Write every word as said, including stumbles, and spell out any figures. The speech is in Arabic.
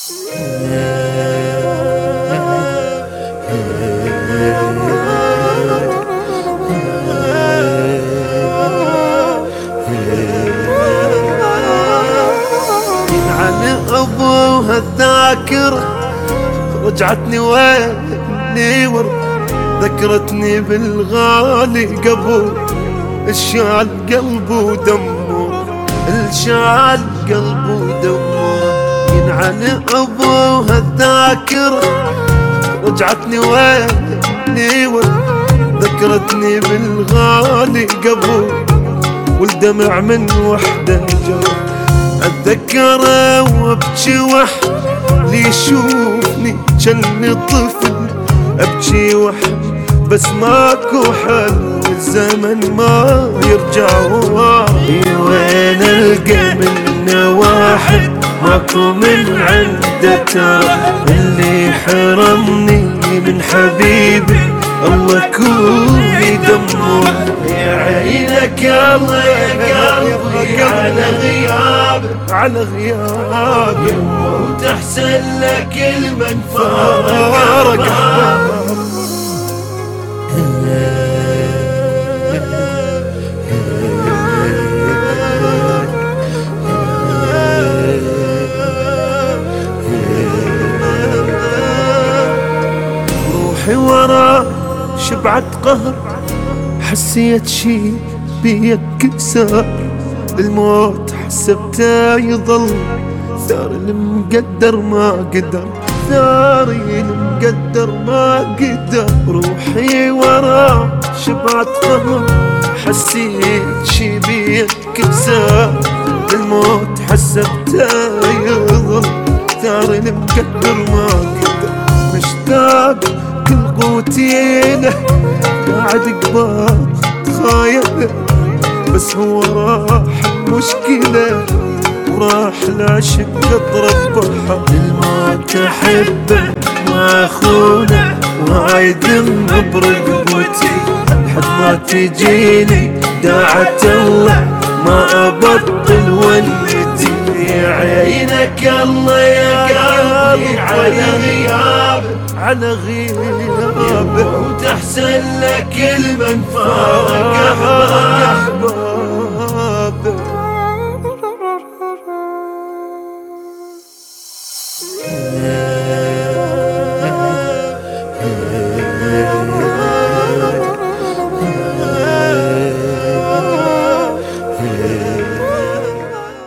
عن ابوها الذاكرة رجعتني ويني ورا، ذكرتني بالغالي قبل الشال قلب ودمه، الشال قلب ودمه. ينعن ابوها الذاكرة رجعتني ويني ورا، ذكرتني بالغالي قبل والدمع من وحده جرى. اتذكره وابكي وحدي اللي يشوفني جني طفل، ابكي وحدي بس ماكو حل، الزمن ما يرجع وراي. وين القى منه واحد ماكو من عنده ترى، اللي حرمني من حبيبي الله كوني دمه. يا عينك الله يا قلبي على غيابك، على غيابك وتحسن لك المن فارق أحبابك. روحي ورا شبعت قهر، حسيت شي بيك سار، الموت حسبته يظل ثار المقدر ما قدر، ثاري المقدر ما قدر. روحي ورا شبعت قهر، حسيت شي بيك سار، الموت حسبته يظل ثاري المقدر ما قدر. مشتاق كل قوتي له قاعد قبال تخايله، بس هو راح المشكلة وراح العشق قطرة بحر. الموت أحبه ما أخونه وعايدم برقبتي، حد ما تجيني داعة الله ما أبطل ولدي. يا عينك الله يا قلبي على غيابك، على غيابك وتحسن لك المن فارق أحبابك.